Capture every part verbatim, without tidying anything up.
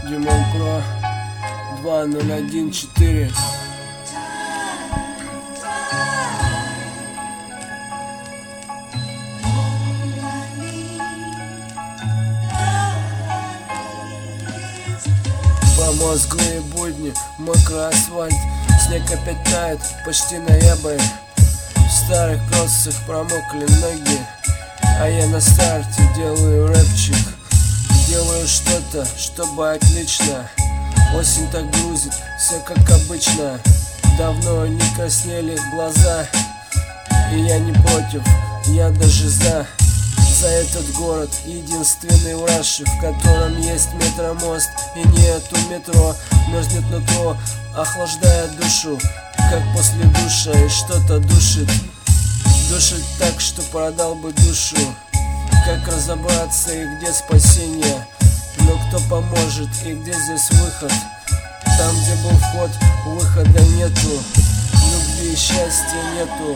Димон Про два ноль один четыре. Промозглые будни, мокрый асфальт, снег опять тает, почти ноябрь. В старых кроссах промокли ноги, а я на старте делаю рэпчик. Делаю что-то, чтобы отлично. Осень так грузит, все как обычно. Давно не краснели глаза, и я не против, я даже за. За этот город, единственный в Раше, в котором есть метромост и нету метро. Мерзнет нутро, охлаждая душу, как после душа, и что-то душит. Душит так, что продал бы душу. Как разобраться и где спасение? Но кто поможет и где здесь выход? Там, где был вход, выхода нету. Любви и счастья нету.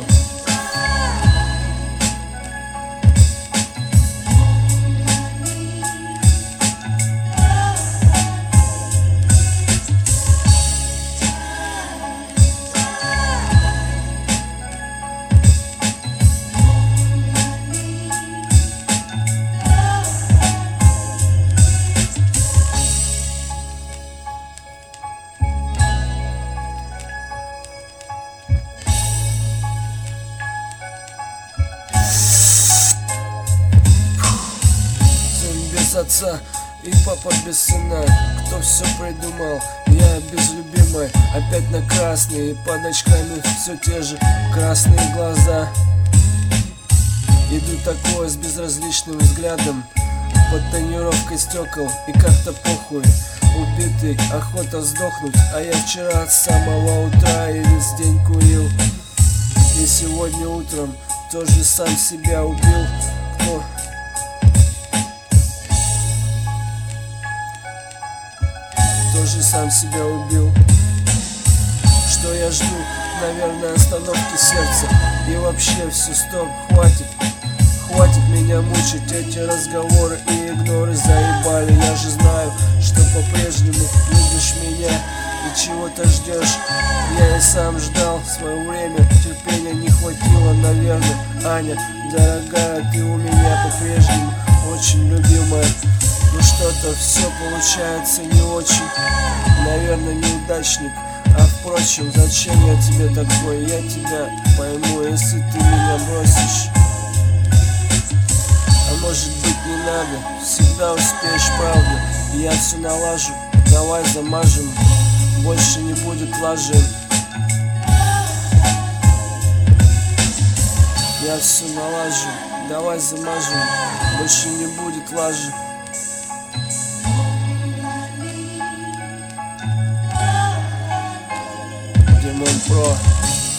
Отца и папа без сына. Кто все придумал? Я без любимой. Опять на красный, и под очками все те же красные глаза. Иду такое с безразличным взглядом, под тонировкой стекол, и как-то похуй. Убитый, охота сдохнуть, а я вчера от самого утра и весь день курил. И сегодня утром тоже сам себя убил. Кто? Тоже сам себя убил. Что я жду? Наверное, остановки сердца. И вообще все, стоп, хватит. Хватит меня мучить, эти разговоры и игноры заебали. Я же знаю, что по-прежнему любишь меня и чего-то ждешь. Я и сам ждал свое время, терпения не хватило, наверное. Аня, дорогая, ты у меня по-прежнему очень любимая. Но что-то все получается не очень. Наверное, неудачник. А впрочем, зачем я тебе такой? Я тебя пойму, если ты меня бросишь. А может быть, не надо. Всегда успеешь, правда. Я все налажу. Давай замажем. Больше не будет лажи. Я все налажу. Давай замажем. Больше не будет лажи. Димон Про.